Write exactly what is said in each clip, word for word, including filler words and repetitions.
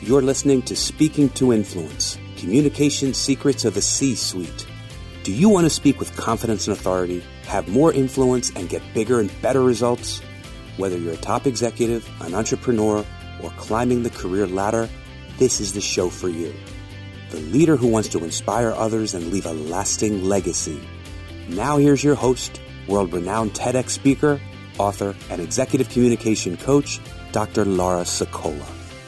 You're listening to Speaking to Influence, Communication Secrets of the C-Suite. Do you want to speak with confidence and authority, have more influence, and get bigger and better results? Whether you're a top executive, an entrepreneur, or climbing the career ladder, this is the show for you. The leader who wants to inspire others and leave a lasting legacy. Now here's your host, world-renowned TEDx speaker, author, and executive communication coach, Doctor Laura Sicola.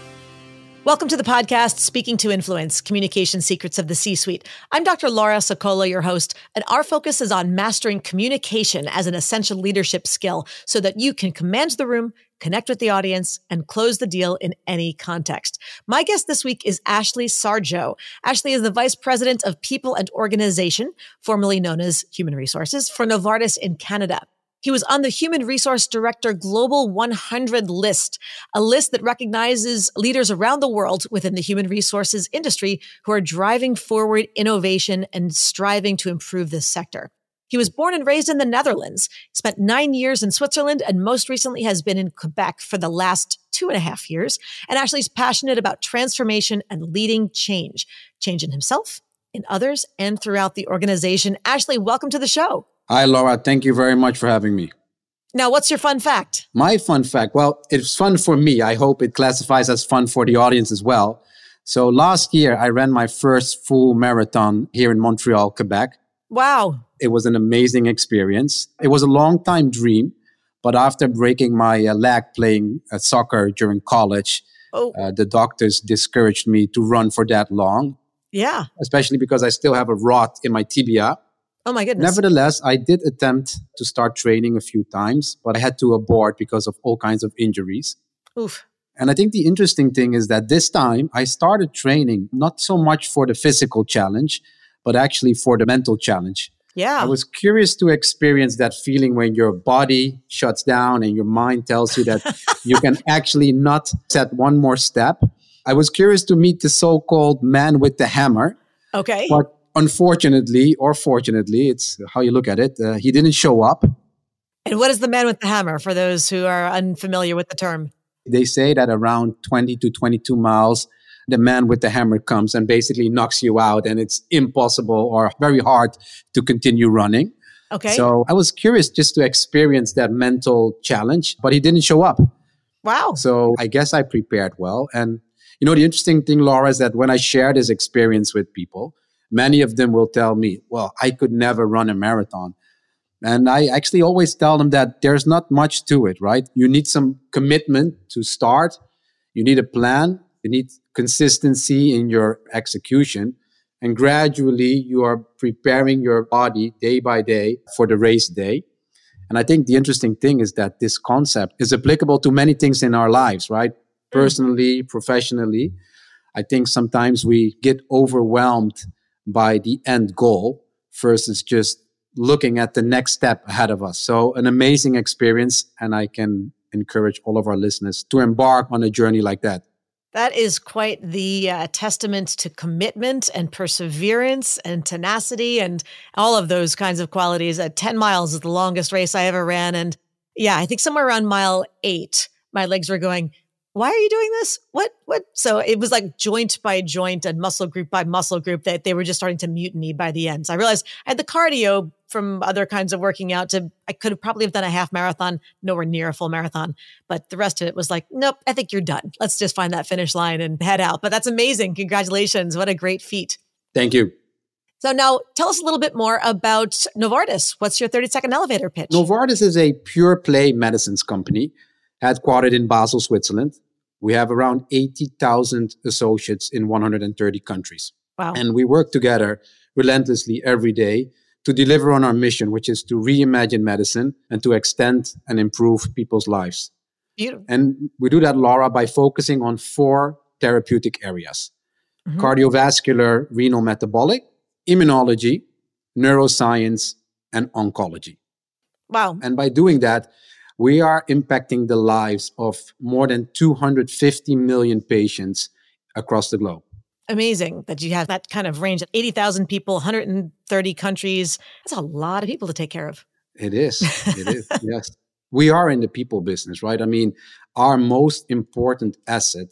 Welcome to the podcast, Speaking to Influence, Communication Secrets of the C-Suite. I'm Doctor Laura Sicola, your host, and our focus is on mastering communication as an essential leadership skill so that you can command the room, connect with the audience, and close the deal in any context. My guest this week is Ashley Sarjo. Ashley is the Vice President of People and Organization, formerly known as Human Resources, for Novartis in Canada. He was on the Human Resource Director Global one hundred list, a list that recognizes leaders around the world within the human resources industry who are driving forward innovation and striving to improve this sector. He was born and raised in the Netherlands, spent nine years in Switzerland, and most recently has been in Quebec for the last two and a half years. And Ashley's passionate about transformation and leading change, change in himself, in others, and throughout the organization. Ashley, welcome to the show. Hi, Laura. Thank you very much for having me. Now, what's your fun fact? My fun fact? Well, it's fun for me. I hope it classifies as fun for the audience as well. So last year, I ran my first full marathon here in Montreal, Quebec. Wow. It was an amazing experience. It was a long time dream, but after breaking my uh, leg playing uh, soccer during college, oh. uh, the doctors discouraged me to run for that long. Yeah. Especially because I still have a rot in my tibia. Oh my goodness. Nevertheless, I did attempt to start training a few times, but I had to abort because of all kinds of injuries. Oof. And I think the interesting thing is that this time I started training not so much for the physical challenge, but actually for the mental challenge. Yeah. I was curious to experience that feeling when your body shuts down and your mind tells you that you can actually not set one more step. I was curious to meet the so-called man with the hammer. Okay. But unfortunately, or fortunately, it's how you look at it, uh, he didn't show up. And what is the man with the hammer for those who are unfamiliar with the term? They say that around twenty to twenty-two miles, the man with the hammer comes and basically knocks you out, and it's impossible or very hard to continue running. Okay. So I was curious just to experience that mental challenge, but he didn't show up. Wow. So I guess I prepared well. And you know, the interesting thing, Laura, is that when I share this experience with people, many of them will tell me, well, I could never run a marathon. And I actually always tell them that there's not much to it, right? You need some commitment to start. You need a plan. You need consistency in your execution. And gradually, you are preparing your body day by day for the race day. And I think the interesting thing is that this concept is applicable to many things in our lives, right? Personally, professionally. I think sometimes we get overwhelmed by the end goal versus just looking at the next step ahead of us. So an amazing experience, and I can encourage all of our listeners to embark on a journey like that. That is quite the uh, testament to commitment and perseverance and tenacity and all of those kinds of qualities. Uh, ten miles is the longest race I ever ran. And yeah, I think somewhere around mile eight, my legs were going, why are you doing this? What, what? So it was like joint by joint and muscle group by muscle group that they were just starting to mutiny by the end. So I realized I had the cardio from other kinds of working out to, I could have probably have done a half marathon, nowhere near a full marathon. But the rest of it was like, nope, I think you're done. Let's just find that finish line and head out. But that's amazing. Congratulations. What a great feat. Thank you. So now tell us a little bit more about Novartis. What's your thirty second elevator pitch? Novartis is a pure play medicines company headquartered in Basel, Switzerland. We have around eighty thousand associates in one hundred thirty countries. Wow. And we work together relentlessly every day to deliver on our mission, which is to reimagine medicine and to extend and improve people's lives. Beautiful. And we do that, Laura, by focusing on four therapeutic areas: mm-hmm. cardiovascular, renal metabolic, immunology, neuroscience, and oncology. Wow. And by doing that, we are impacting the lives of more than two hundred fifty million patients across the globe. Amazing that you have that kind of range. eighty thousand people, one hundred thirty countries. That's a lot of people to take care of. It is. It is. Yes. We are in the people business, right? I mean, our most important asset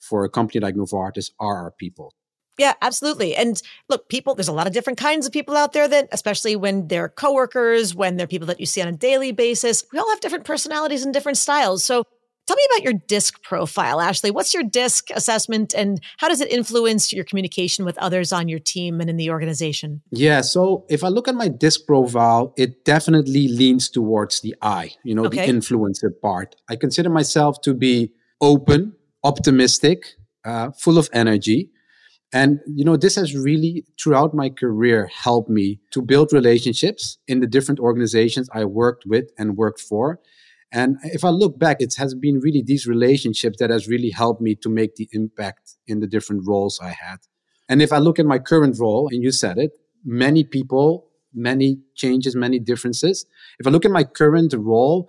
for a company like Novartis are our people. Yeah, absolutely. And look, people, there's a lot of different kinds of people out there that, especially when they're coworkers, when they're people that you see on a daily basis, we all have different personalities and different styles. So tell me about your DISC profile, Ashley. What's your DISC assessment and how does it influence your communication with others on your team and in the organization? Yeah, so if I look at my DISC profile, it definitely leans towards the I, you know, Okay. the influencer part. I consider myself to be open, optimistic, uh, full of energy. And, you know, this has really, throughout my career, helped me to build relationships in the different organizations I worked with and worked for. And if I look back, it has been really these relationships that has really helped me to make the impact in the different roles I had. And if I look at my current role, and you said it, many people, many changes, many differences. If I look at my current role,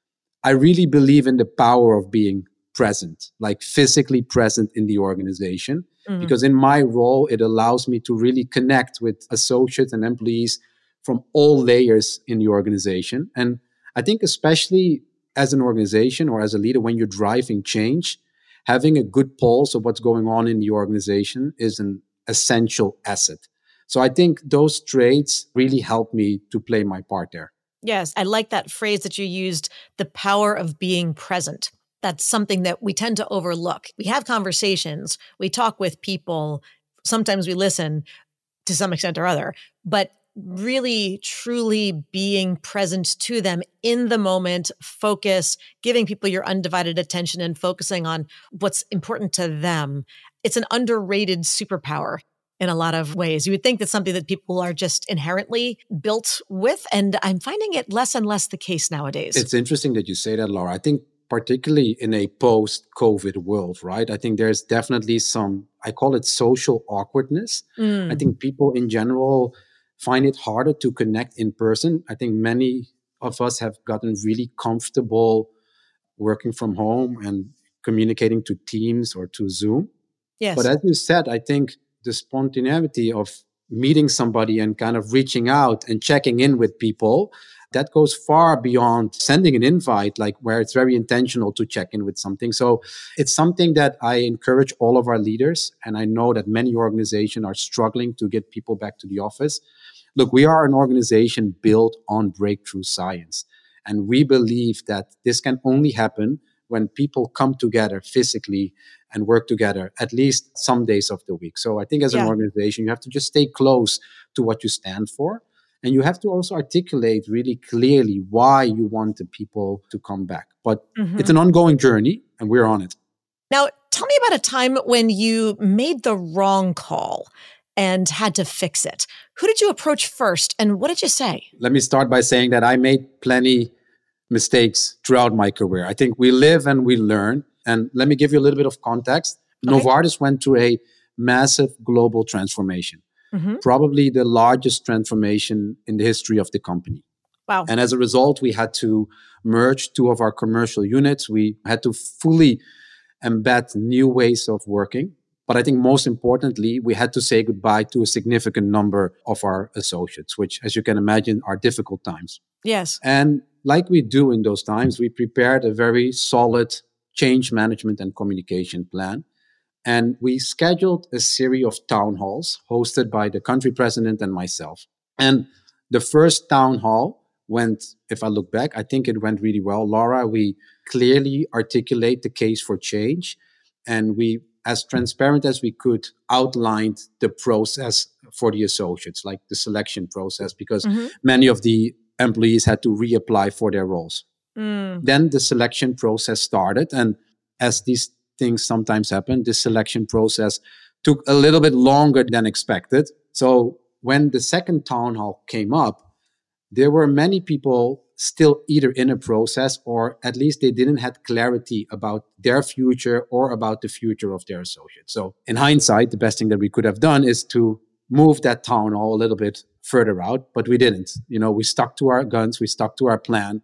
I really believe in the power of being present, like physically present in the organization. Mm-hmm. Because in my role, it allows me to really connect with associates and employees from all layers in the organization. And I think especially as an organization or as a leader, when you're driving change, having a good pulse of what's going on in the organization is an essential asset. So I think those traits really help me to play my part there. Yes, I like that phrase that you used, the power of being present. That's something that we tend to overlook. We have conversations, we talk with people, sometimes we listen to some extent or other, but really truly being present to them in the moment, focus, giving people your undivided attention and focusing on what's important to them. It's an underrated superpower in a lot of ways. You would think that's something that people are just inherently built with, and I'm finding it less and less the case nowadays. It's interesting that you say that, Laura. I think particularly in a post-COVID world, right? I think there's definitely some, I call it social awkwardness. Mm. I think people in general find it harder to connect in person. I think many of us have gotten really comfortable working from home and communicating to Teams or to Zoom. Yes. But as you said, I think the spontaneity of meeting somebody and kind of reaching out and checking in with people, that goes far beyond sending an invite, like where it's very intentional to check in with something. So it's something that I encourage all of our leaders. And I know that many organizations are struggling to get people back to the office. Look, we are an organization built on breakthrough science. And we believe that this can only happen when people come together physically and work together at least some days of the week. So I think as yeah. an organization, you have to just stay close to what you stand for. And you have to also articulate really clearly why you want the people to come back. But mm-hmm. it's an ongoing journey, and we're on it. Now, tell me about a time when you made the wrong call and had to fix it. Who did you approach first, and what did you say? Let me start by saying that I made plenty mistakes throughout my career. I think we live and we learn. And let me give you a little bit of context. Okay. Novartis went through a massive global transformation. Mm-hmm. Probably the largest transformation in the history of the company. Wow. And as a result, we had to merge two of our commercial units. We had to fully embed new ways of working. But I think most importantly, we had to say goodbye to a significant number of our associates, which, as you can imagine, are difficult times. Yes. And like we do in those times, we prepared a very solid change management and communication plan. And we scheduled a series of town halls hosted by the country president and myself. And the first town hall went, if I look back, I think it went really well. Laura, we clearly articulate the case for change. And we, as transparent as we could, outlined the process for the associates, like the selection process, because mm-hmm. many of the employees had to reapply for their roles. Mm. Then the selection process started. And as these things sometimes happen, this selection process took a little bit longer than expected. So when the second town hall came up, there were many people still either in a process or at least they didn't have clarity about their future or about the future of their associates. So in hindsight, the best thing that we could have done is to move that town hall a little bit further out, but we didn't. You know, we stuck to our guns, we stuck to our plan.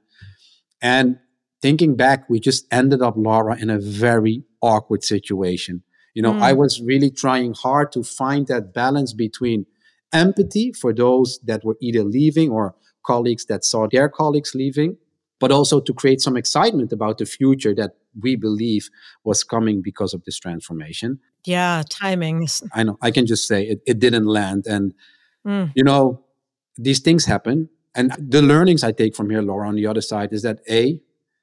And thinking back, we just ended up, Laura, in a very awkward situation. You know, mm. I was really trying hard to find that balance between empathy for those that were either leaving or colleagues that saw their colleagues leaving, but also to create some excitement about the future that we believe was coming because of this transformation. Yeah, timing. I know, I can just say it, it didn't land. And, Mm. you know, these things happen. And the learnings I take from here, Laura, on the other side is that A,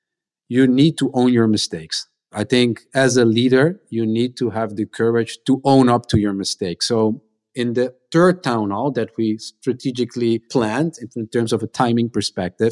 you need to own your mistakes. I think as a leader, you need to have the courage to own up to your mistakes. So in the third town hall that we strategically planned in terms of a timing perspective,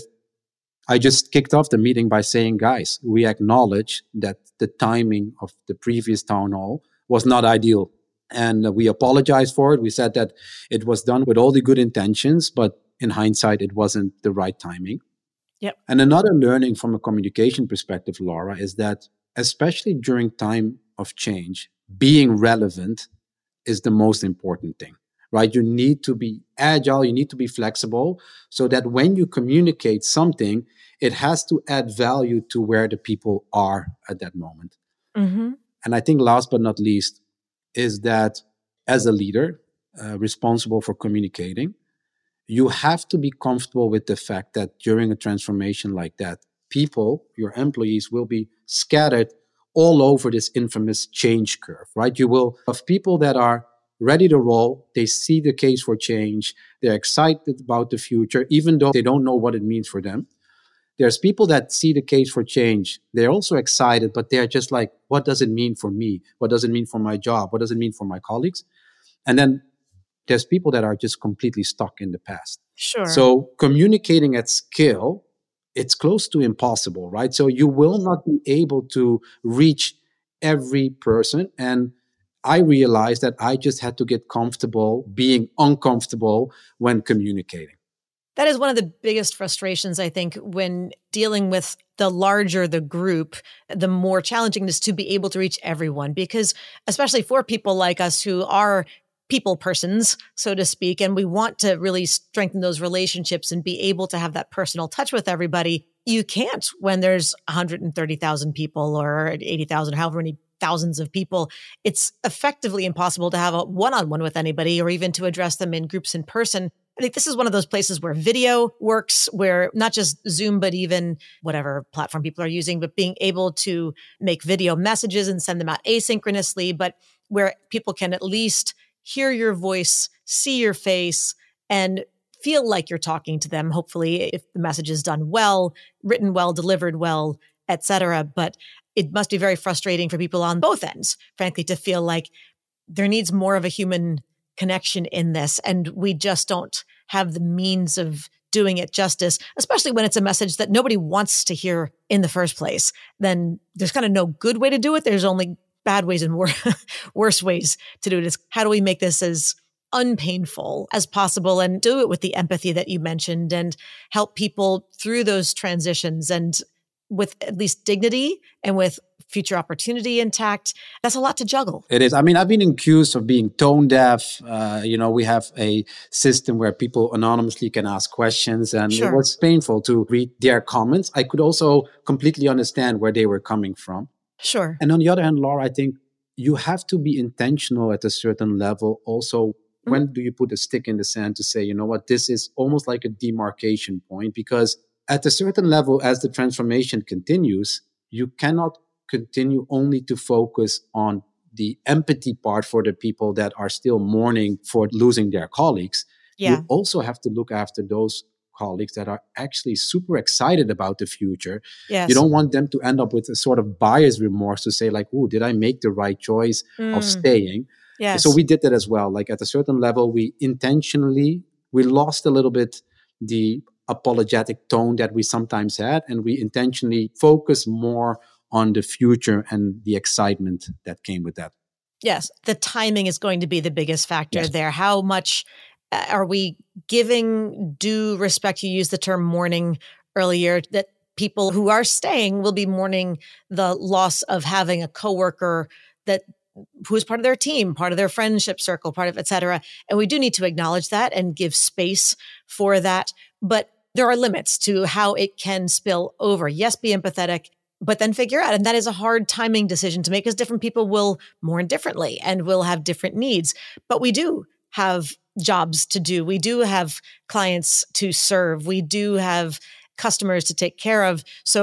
I just kicked off the meeting by saying, guys, we acknowledge that the timing of the previous town hall was not ideal. And we apologized for it. We said that it was done with all the good intentions, but in hindsight, it wasn't the right timing. Yep. And another learning from a communication perspective, Laura, is that especially during time of change, being relevant is the most important thing, right? You need to be agile, you need to be flexible so that when you communicate something, it has to add value to where the people are at that moment. Mm-hmm. And I think last but not least is that as a leader uh, responsible for communicating, you have to be comfortable with the fact that during a transformation like that, people, your employees, will be scattered all over this infamous change curve, right? You will have people that are ready to roll. They see the case for change. They're excited about the future, even though they don't know what it means for them. There's people that see the case for change. They're also excited, but they're just like, what does it mean for me? What does it mean for my job? What does it mean for my colleagues? And then there's people that are just completely stuck in the past. Sure. So communicating at scale, it's close to impossible, right? So you will not be able to reach every person. And I realized that I just had to get comfortable being uncomfortable when communicating. That is one of the biggest frustrations, I think, when dealing with the larger the group, the more challenging it is to be able to reach everyone. Because especially for people like us who are people persons, so to speak, and we want to really strengthen those relationships and be able to have that personal touch with everybody, you can't when there's one hundred thirty thousand people or eighty thousand, however many thousands of people. It's effectively impossible to have a one-on-one with anybody or even to address them in groups in person. I think this is one of those places where video works, where not just Zoom, but even whatever platform people are using, but being able to make video messages and send them out asynchronously, but where people can at least hear your voice, see your face, and feel like you're talking to them, hopefully, if the message is done well, written well, delivered well, et cetera. But it must be very frustrating for people on both ends, frankly, to feel like there needs more of a human connection in this. And we just don't have the means of doing it justice, especially when it's a message that nobody wants to hear in the first place. Then there's kind of no good way to do it. There's only bad ways and wor- worse ways to do it. Is how do we make this as unpainful as possible and do it with the empathy that you mentioned and help people through those transitions and with at least dignity and with future opportunity intact. That's a lot to juggle. It is. I mean, I've been accused of being tone deaf. Uh, you know, we have a system where people anonymously can ask questions, and Sure. it was painful to read their comments. I could also completely understand where they were coming from. Sure. And on the other hand, Laura, I think you have to be intentional at a certain level. Also, mm-hmm. when do you put a stick in the sand to say, you know what, this is almost like a demarcation point? Because at a certain level, as the transformation continues, you cannot continue only to focus on the empathy part for the people that are still mourning for losing their colleagues. Yeah. You also have to look after those colleagues that are actually super excited about the future. Yes. You don't want them to end up with a sort of buyer's remorse to say like, oh, did I make the right choice Mm. of staying? Yes. So we did that as well. Like at a certain level, we intentionally, we lost a little bit the apologetic tone that we sometimes had, and we intentionally focus more on the future and the excitement that came with that. Yes. The timing is going to be the biggest factor Yes. there. How much uh, are we giving due respect? You used the term mourning earlier, that people who are staying will be mourning the loss of having a coworker that who's part of their team, part of their friendship circle, part of et cetera. And we do need to acknowledge that and give space for that. But there are limits to how it can spill over. Yes, be empathetic, but then figure out. And that is a hard timing decision to make because different people will mourn differently and will have different needs. But we do have jobs to do. We do have clients to serve. We do have customers to take care of. So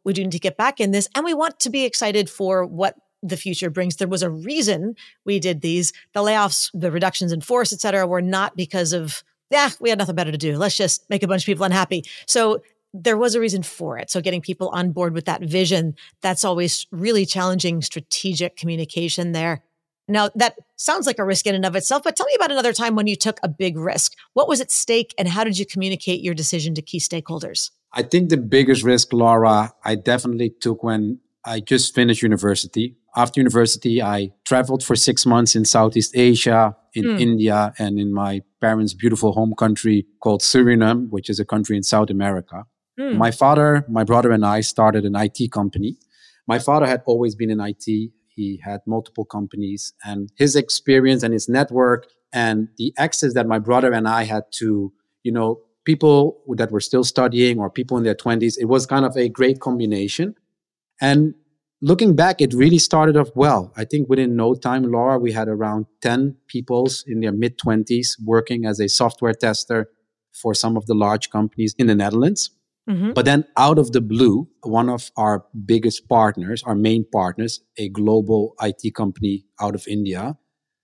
we do need to get back in this. And we want to be excited for what the future brings. There was a reason we did these. The layoffs, the reductions in force, et cetera, were not because of, yeah, we had nothing better to do. Let's just make a bunch of people unhappy. So there was a reason for it. So getting people on board with that vision, that's always really challenging strategic communication there. Now, that sounds like a risk in and of itself, but tell me about another time when you took a big risk. What was at stake and how did you communicate your decision to key stakeholders? I think the biggest risk, Laura, I definitely took when I just finished university. After university, I traveled for six months in Southeast Asia, in mm. India, and in my parents' beautiful home country called Suriname, which is a country in South America. Mm. My father, my brother, and I started an I T company. My father had always been in I T. He had multiple companies, and his experience and his network and the access that my brother and I had to, you know, people that were still studying or people in their twenties, it was kind of a great combination. And looking back, it really started off well. I think within no time, Laura, we had around ten people in their mid-twenties working as a software tester for some of the large companies in the Netherlands. Mm-hmm. But then out of the blue, one of our biggest partners, our main partners, a global I T company out of India,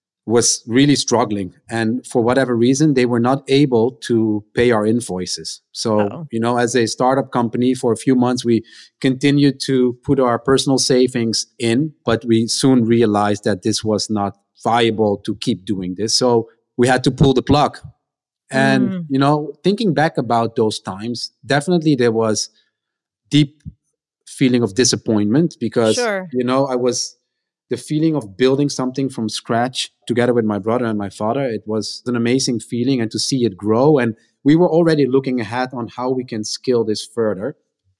was really struggling. And for whatever reason, they were not able to pay our invoices. So, Uh-oh. you know, as a startup company, for a few months, we continued to put our personal savings in, but we soon realized that this was not viable to keep doing this. So we had to pull the plug. And, mm. you know, thinking back about those times, definitely there was deep feeling of disappointment because, sure. you know, I was the feeling of building something from scratch together with my brother and my father. It was an amazing feeling, and to see it grow. And we were already looking ahead on how we can scale this further.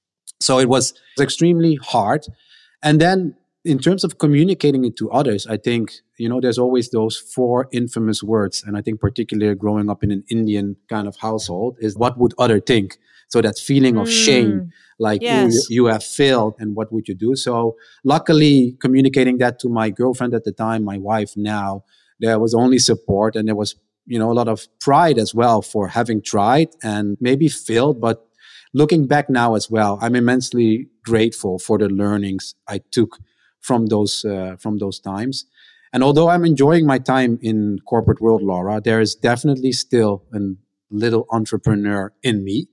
So it was extremely hard. And then in terms of communicating it to others, I think, you know, there's always those four infamous words. And I think particularly growing up in an Indian kind of household is what would other think? So that feeling of mm. shame, like, yes. oh, you, you have failed and what would you do? So luckily communicating that to my girlfriend at the time, my wife now, there was only support, and there was, you know, a lot of pride as well for having tried and maybe failed. But looking back now as well, I'm immensely grateful for the learnings I took from those uh, from those times. And although I'm enjoying my time in corporate world, Laura, there is definitely still a little entrepreneur in me.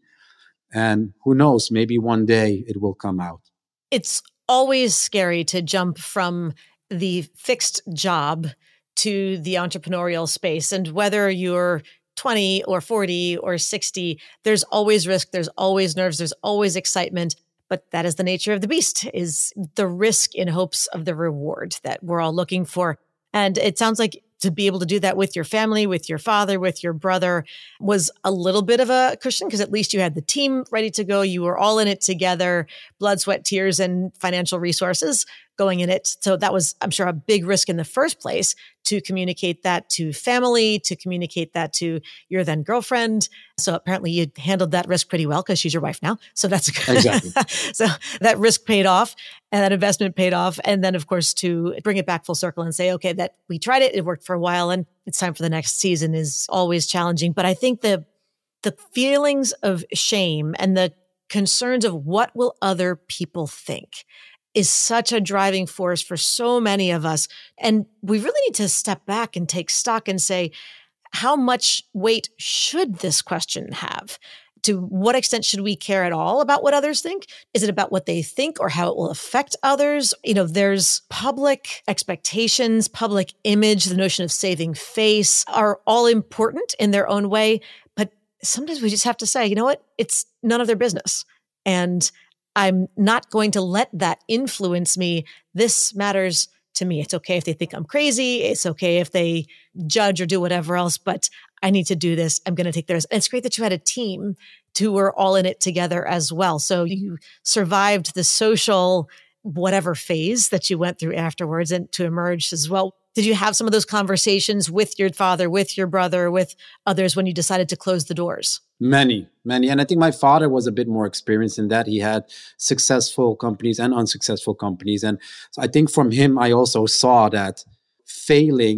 And who knows, maybe one day it will come out. It's always scary to jump from the fixed job to the entrepreneurial space. And whether you're twenty or forty or sixty, there's always risk, there's always nerves, there's always excitement. But that is the nature of the beast, is the risk in hopes of the reward that we're all looking for. And it sounds like to be able to do that with your family, with your father, with your brother was a little bit of a cushion, because at least you had the team ready to go. You were all in it together, blood, sweat, tears, and financial resources going in it. So that was, I'm sure, a big risk in the first place, to communicate that to family, to communicate that to your then girlfriend. So apparently you handled that risk pretty well, because she's your wife now. So that's good. Exactly. So that risk paid off and that investment paid off. And then, of course, to bring it back full circle and say, okay, that we tried it, it worked for a while, and it's time for the next season is always challenging. But I think the the feelings of shame and the concerns of what will other people think is such a driving force for so many of us. And we really need to step back and take stock and say, how much weight should this question have? To what extent should we care at all about what others think? Is it about what they think or how it will affect others? You know, there's public expectations, public image, the notion of saving face are all important in their own way. But sometimes we just have to say, you know what? It's none of their business. And I'm not going to let that influence me. This matters to me. It's okay if they think I'm crazy. It's okay if they judge or do whatever else, but I need to do this. I'm going to take theirs. And it's great that you had a team who were all in it together as well. So you survived the social whatever phase that you went through afterwards and to emerge as well. Did you have some of those conversations with your father, with your brother, with others when you decided to close the doors? Many, many. And I think my father was a bit more experienced in that. He had successful companies and unsuccessful companies. And so I think from him, I also saw that failing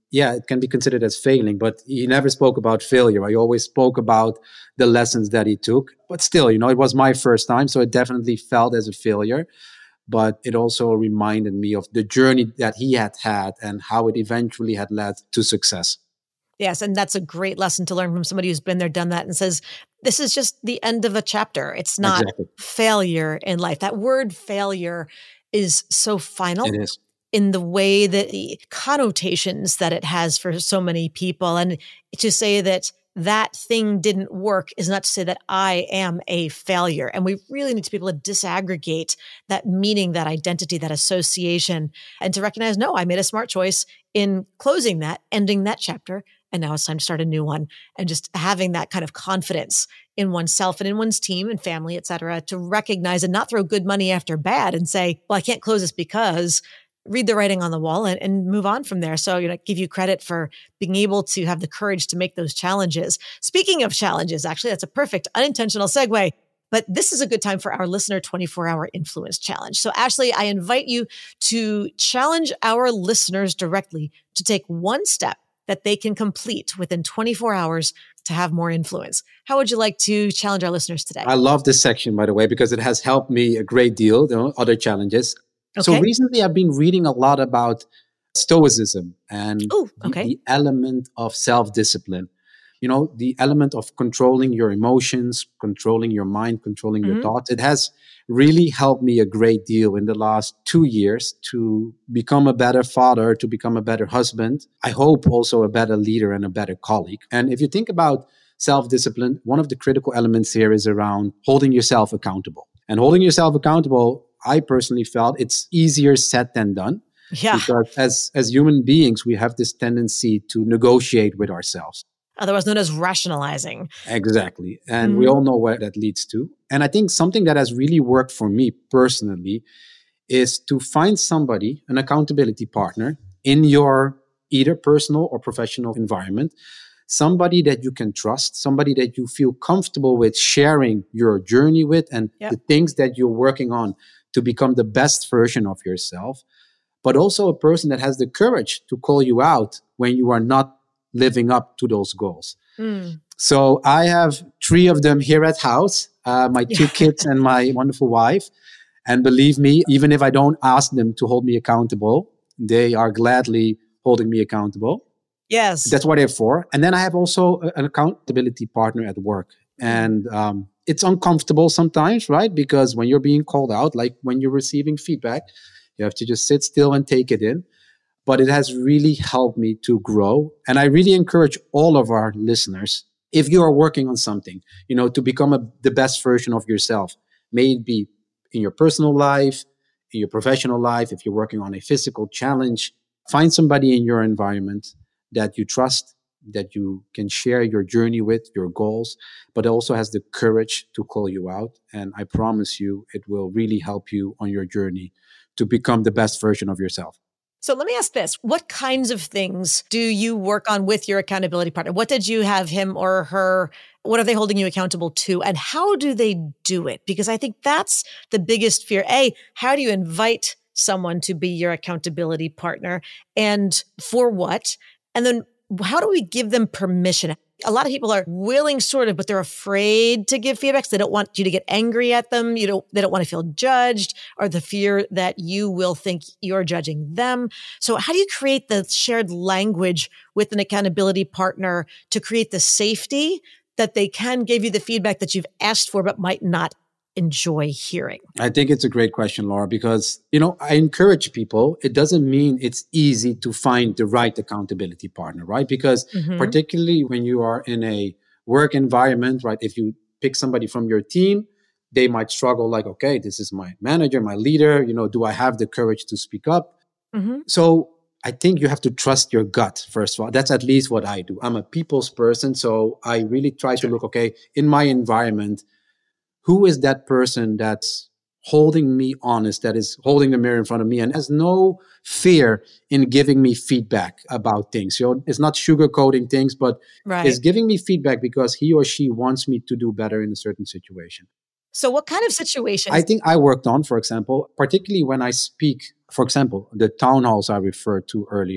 yeah, it can be considered as failing, but he never spoke about failure. He always spoke about the lessons that he took. But still, you know, it was my first time, so it definitely felt as a failure. But it also reminded me of the journey that he had had and how it eventually had led to success. Yes, and that's a great lesson to learn from somebody who's been there, done that, and says, this is just the end of a chapter. It's not Exactly. failure in life. That word failure is so final. It is. In the way that the connotations that it has for so many people. And to say that that thing didn't work is not to say that I am a failure. And we really need to be able to disaggregate that meaning, that identity, that association, and to recognize, no, I made a smart choice in closing that, ending that chapter. And now it's time to start a new one. And just having that kind of confidence in oneself and in one's team and family, et cetera, to recognize and not throw good money after bad and say, well, I can't close this because read the writing on the wall and, and move on from there. So, you know, give you credit for being able to have the courage to make those challenges. Speaking of challenges, actually, that's a perfect unintentional segue. But this is a good time for our listener twenty-four hour influence challenge. So Ashley, I invite you to challenge our listeners directly to take one step that they can complete within twenty-four hours to have more influence. How would you like to challenge our listeners today? I love this section, by the way, because it has helped me a great deal. There are other challenges. Okay. So recently I've been reading a lot about Stoicism and Ooh, okay. the, the element of self-discipline. You know, the element of controlling your emotions, controlling your mind, controlling Mm-hmm. your thoughts. It has really helped me a great deal in the last two years to become a better father, to become a better husband. I hope also a better leader and a better colleague. And if you think about self-discipline, one of the critical elements here is around holding yourself accountable. And holding yourself accountable, I personally felt it's easier said than done. Yeah. Because as, as human beings, we have this tendency to negotiate with ourselves. Otherwise known as rationalizing. Exactly. And Mhm. we all know where that leads to. And I think something that has really worked for me personally is to find somebody, an accountability partner in your either personal or professional environment, somebody that you can trust, somebody that you feel comfortable with sharing your journey with and Yep. the things that you're working on to become the best version of yourself, but also a person that has the courage to call you out when you are not living up to those goals. Mm. So I have three of them here at house, uh, my two kids and my wonderful wife. And believe me, even if I don't ask them to hold me accountable, they are gladly holding me accountable. Yes. That's what they're for. And then I have also a- an accountability partner at work. And um, it's uncomfortable sometimes, right? Because when you're being called out, like when you're receiving feedback, you have to just sit still and take it in. But it has really helped me to grow. And I really encourage all of our listeners, if you are working on something, you know, to become a, the best version of yourself, may it be in your personal life, in your professional life, if you're working on a physical challenge, find somebody in your environment that you trust, that you can share your journey with, your goals, but also has the courage to call you out. And I promise you, it will really help you on your journey to become the best version of yourself. So let me ask this. What kinds of things do you work on with your accountability partner? What did you have him or her, what are they holding you accountable to? And how do they do it? Because I think that's the biggest fear. A, how do you invite someone to be your accountability partner? And for what? And then how do we give them permission? A lot of people are willing, sort of, but they're afraid to give feedback. So they don't want you to get angry at them. You don't, they don't want to feel judged, or the fear that you will think you're judging them. So how do you create the shared language with an accountability partner to create the safety that they can give you the feedback that you've asked for, but might not enjoy hearing? I think it's a great question, Laura, because, you know, I encourage people. It doesn't mean it's easy to find the right accountability partner, right? Because Mm-hmm. particularly when you are in a work environment, right? If you pick somebody from your team, they might struggle like, okay, this is my manager, my leader, you know, do I have the courage to speak up? Mm-hmm. So I think you have to trust your gut, first of all. That's at least what I do. I'm a people's person. So I really try to look, okay, in my environment, who is that person that's holding me honest, that is holding the mirror in front of me and has no fear in giving me feedback about things? You know, it's not sugarcoating things, but Right. is giving me feedback because he or she wants me to do better in a certain situation. So what kind of situations? I think I worked on, for example, particularly when I speak, for example, the town halls I referred to earlier.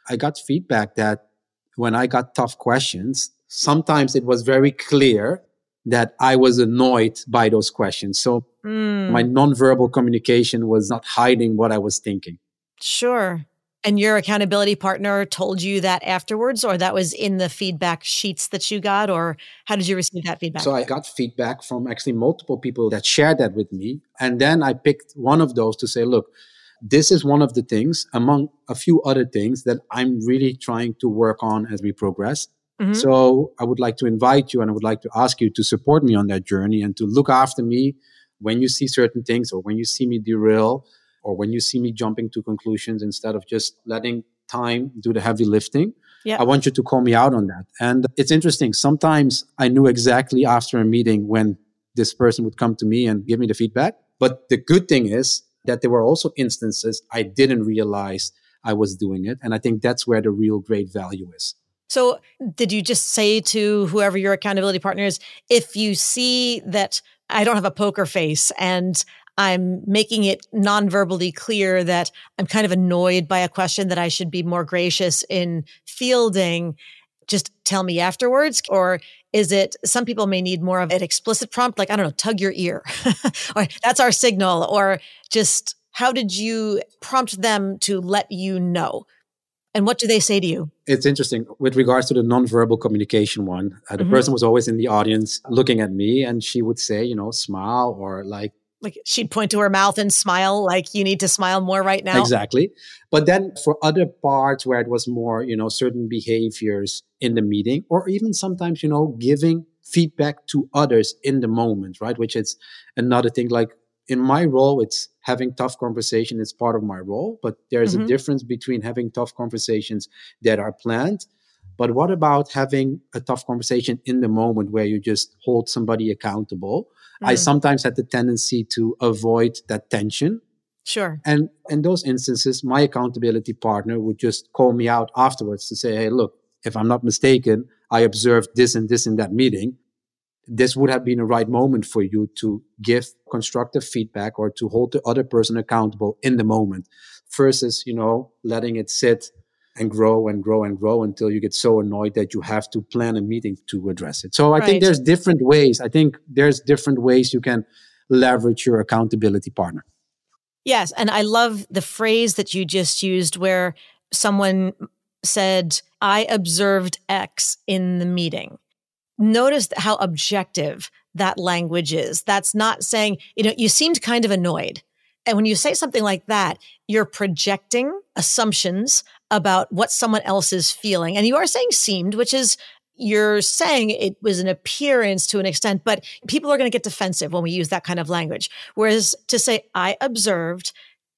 I got feedback that when I got tough questions, sometimes it was very clear that I was annoyed by those questions. So mm. my nonverbal communication was not hiding what I was thinking. Sure. And your accountability partner told you that afterwards, or that was in the feedback sheets that you got, or how did you receive that feedback? So I got feedback from actually multiple people that shared that with me. And then I picked one of those to say, look, this is one of the things among a few other things that I'm really trying to work on as we progress. Mm-hmm. So I would like to invite you and I would like to ask you to support me on that journey and to look after me when you see certain things or when you see me derail or when you see me jumping to conclusions instead of just letting time do the heavy lifting. Yep. I want you to call me out on that. And it's interesting. Sometimes I knew exactly after a meeting when this person would come to me and give me the feedback. But the good thing is that there were also instances I didn't realize I was doing it. And I think that's where the real great value is. So did you just say to whoever your accountability partner is, if you see that I don't have a poker face and I'm making it non-verbally clear that I'm kind of annoyed by a question that I should be more gracious in fielding, just tell me afterwards? Or is it, some people may need more of an explicit prompt, like, I don't know, tug your ear, or that's our signal, or just how did you prompt them to let you know? And what do they say to you? It's interesting. With regards to the nonverbal communication one, uh, the mm-hmm. person was always in the audience looking at me and she would say, you know, smile or like, Like she'd point to her mouth and smile, like you need to smile more right now. Exactly. But then for other parts where it was more, you know, certain behaviors in the meeting, or even sometimes, you know, giving feedback to others in the moment, right? Which is another thing. Like in my role, it's having tough conversation is part of my role, but there's mm-hmm. a difference between having tough conversations that are planned. But what about having a tough conversation in the moment where you just hold somebody accountable? Mm. I sometimes had the tendency to avoid that tension. Sure. And in those instances, my accountability partner would just call me out afterwards to say, hey, look, if I'm not mistaken, I observed this and this in that meeting. This would have been a right moment for you to give constructive feedback or to hold the other person accountable in the moment versus, you know, letting it sit and grow and grow and grow until you get so annoyed that you have to plan a meeting to address it. So I right. think there's different ways. I think there's different ways you can leverage your accountability partner. Yes. And I love the phrase that you just used where someone said, I observed X in the meeting. Notice how objective that language is. That's not saying, you know, you seemed kind of annoyed. And when you say something like that, you're projecting assumptions about what someone else is feeling. And you are saying seemed, which is you're saying it was an appearance to an extent, but people are going to get defensive when we use that kind of language. Whereas to say, I observed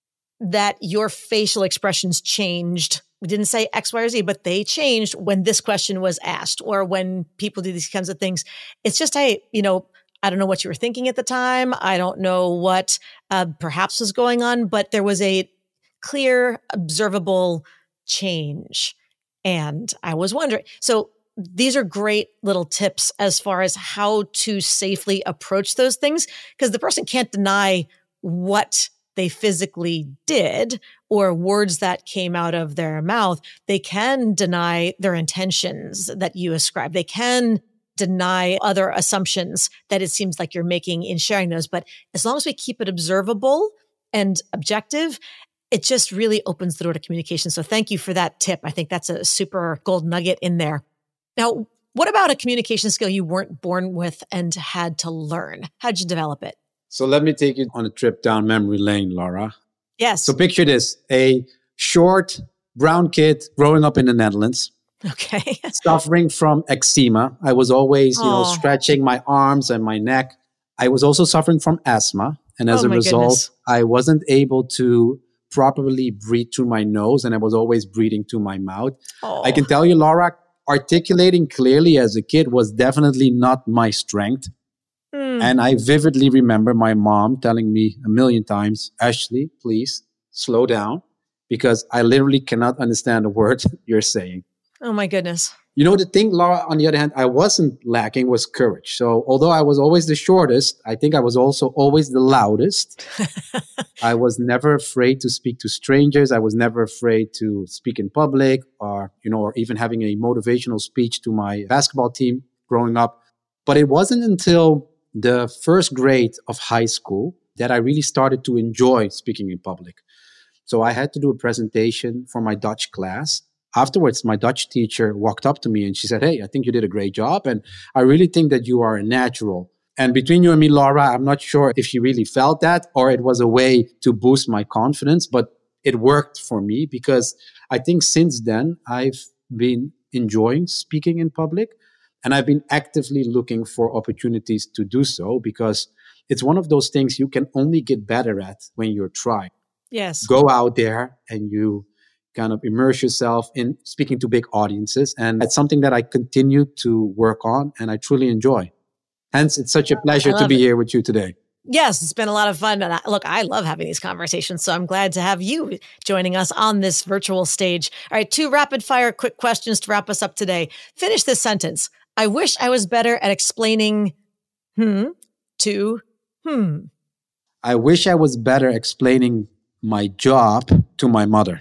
that your facial expressions changed. We didn't say X, Y, or Z, but they changed when this question was asked or when people do these kinds of things. It's just, hey, you know, I don't know what you were thinking at the time. I don't know what uh, perhaps was going on, but there was a clear, observable change. And I was wondering, so these are great little tips as far as how to safely approach those things, because the person can't deny what they physically did or words that came out of their mouth. They can deny their intentions that you ascribe. They can deny other assumptions that it seems like you're making in sharing those. But as long as we keep it observable and objective, it just really opens the door to communication. So thank you for that tip. I think that's a super gold nugget in there. Now, what about a communication skill you weren't born with and had to learn? How'd you develop it? So let me take you on a trip down memory lane, Laura. Yes. So picture this, a short brown kid growing up in the Netherlands. Okay. Suffering from eczema. I was always, you know, oh. stretching my arms and my neck. I was also suffering from asthma. And as oh, a result, goodness. I wasn't able to properly breathe through my nose and I was always breathing through my mouth. Oh. I can tell you, Laura, articulating clearly as a kid was definitely not my strength. Mm. And I vividly remember my mom telling me a million times, Ashley, please slow down because I literally cannot understand a word you're saying. Oh, my goodness. You know, the thing, Laura, on the other hand, I wasn't lacking was courage. So although I was always the shortest, I think I was also always the loudest. I was never afraid to speak to strangers. I was never afraid to speak in public or, you know, or even having a motivational speech to my basketball team growing up. But it wasn't until the first grade of high school that I really started to enjoy speaking in public. So I had to do a presentation for my Dutch class. Afterwards, my Dutch teacher walked up to me and she said, "Hey, I think you did a great job. And I really think that you are a natural." And between you and me, Laura, I'm not sure if she really felt that or it was a way to boost my confidence, but it worked for me because I think since then I've been enjoying speaking in public and I've been actively looking for opportunities to do so because it's one of those things you can only get better at when you're trying. Yes. Go out there and you kind of immerse yourself in speaking to big audiences. And it's something that I continue to work on and I truly enjoy. Hence, it's such a pleasure to be it. here with you today. Yes, it's been a lot of fun. And I, look, I love having these conversations. So I'm glad to have you joining us on this virtual stage. All right, two rapid fire quick questions to wrap us up today. Finish this sentence. I wish I was better at explaining hmm to hmm. I wish I was better explaining my job to my mother.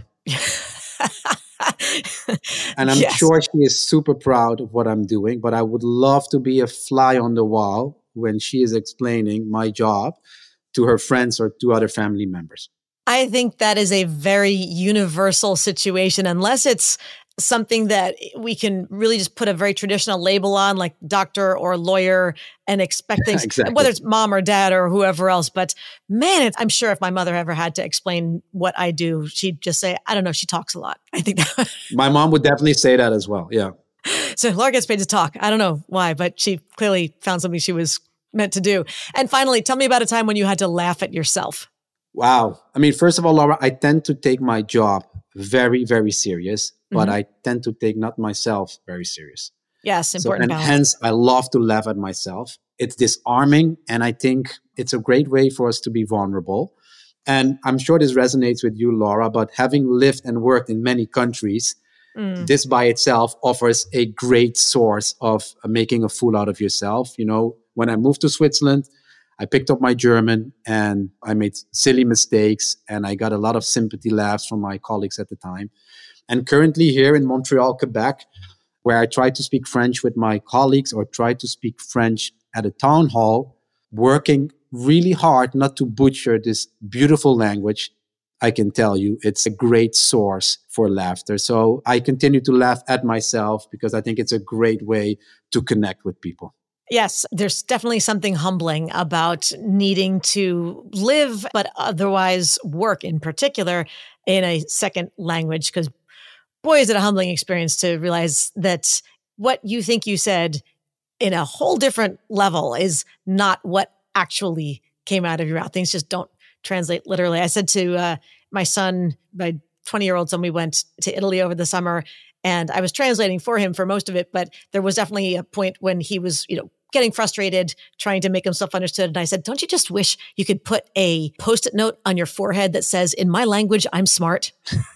And I'm yes. sure she is super proud of what I'm doing, but I would love to be a fly on the wall when she is explaining my job to her friends or to other family members. I think that is a very universal situation, unless it's something that we can really just put a very traditional label on, like doctor or lawyer, and expect things, exactly. whether it's mom or dad or whoever else. But man, it, I'm sure if my mother ever had to explain what I do, she'd just say, I don't know, she talks a lot. I think that my mom would definitely say that as well. Yeah. So Laura gets paid to talk. I don't know why, but she clearly found something she was meant to do. And finally, tell me about a time when you had to laugh at yourself. Wow. I mean, first of all, Laura, I tend to take my job very, very serious, but mm-hmm. I tend to take not myself very serious. Yes, important so, and balance. Hence, I love to laugh at myself. It's disarming, and I think it's a great way for us to be vulnerable. And I'm sure this resonates with you, Laura, but having lived and worked in many countries, mm. this by itself offers a great source of making a fool out of yourself. You know, when I moved to Switzerland, I picked up my German and I made silly mistakes and I got a lot of sympathy laughs from my colleagues at the time. And currently here in Montreal, Quebec, where I try to speak French with my colleagues or try to speak French at a town hall, working really hard not to butcher this beautiful language, I can tell you it's a great source for laughter. So I continue to laugh at myself because I think it's a great way to connect with people. Yes, there's definitely something humbling about needing to live, but otherwise work in particular in a second language. Because boy, is it a humbling experience to realize that what you think you said in a whole different level is not what actually came out of your mouth. Things just don't translate literally. I said to uh, my son, my twenty-year-old son, we went to Italy over the summer, and I was translating for him for most of it, but there was definitely a point when he was, you know, getting frustrated, trying to make himself understood. And I said, don't you just wish you could put a Post-it note on your forehead that says, in my language, I'm smart?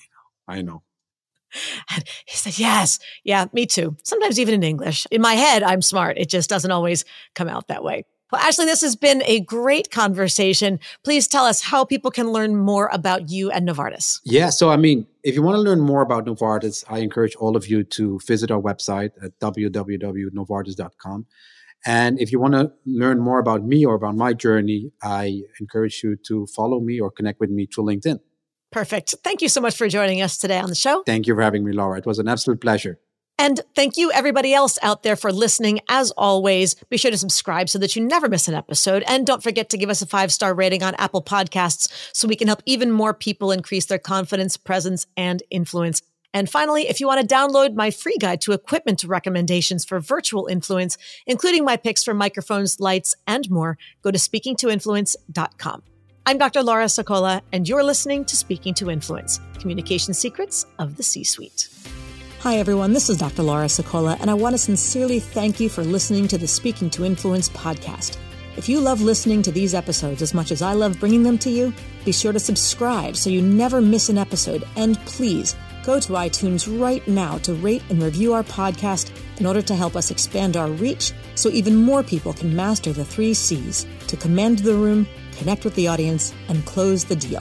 I know. And he said, yes. Yeah, me too. Sometimes even in English. In my head, I'm smart. It just doesn't always come out that way. Well, Ashley, this has been a great conversation. Please tell us how people can learn more about you and Novartis. Yeah, so I mean, if you want to learn more about Novartis, I encourage all of you to visit our website at w w w dot novartis dot com. And if you want to learn more about me or about my journey, I encourage you to follow me or connect with me through LinkedIn. Perfect. Thank you so much for joining us today on the show. Thank you for having me, Laura. It was an absolute pleasure. And thank you, everybody else out there, for listening. As always, be sure to subscribe so that you never miss an episode. And don't forget to give us a five-star rating on Apple Podcasts so we can help even more people increase their confidence, presence, and influence. And finally, if you want to download my free guide to equipment recommendations for virtual influence, including my picks for microphones, lights, and more, go to speaking to influence dot com. I'm Doctor Laura Sokola, and you're listening to Speaking to Influence, Communication Secrets of the C-Suite. Hi, everyone. This is Doctor Laura Sokola, and I want to sincerely thank you for listening to the Speaking to Influence podcast. If you love listening to these episodes as much as I love bringing them to you, be sure to subscribe so you never miss an episode. And please, Go to iTunes right now to rate and review our podcast in order to help us expand our reach so even more people can master the three C's to command the room, connect with the audience, and close the deal.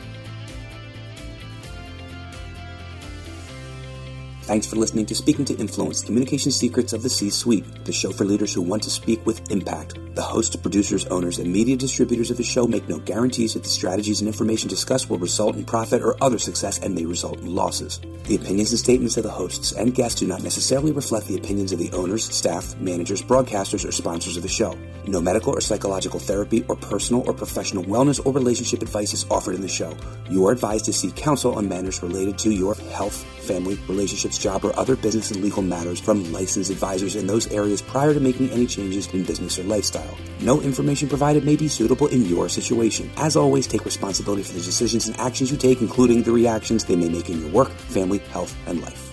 Thanks for listening to Speaking to Influence, Communication Secrets of the C-Suite, the show for leaders who want to speak with impact. The hosts, producers, owners, and media distributors of the show make no guarantees that the strategies and information discussed will result in profit or other success and may result in losses. The opinions and statements of the hosts and guests do not necessarily reflect the opinions of the owners, staff, managers, broadcasters, or sponsors of the show. No medical or psychological therapy or personal or professional wellness or relationship advice is offered in the show. You are advised to seek counsel on matters related to your health, family, relationships, job, or other business and legal matters from licensed advisors in those areas prior to making any changes in business or lifestyle. No information provided may be suitable in your situation. As always, take responsibility for the decisions and actions you take, including the reactions they may make in your work, family, health, and life.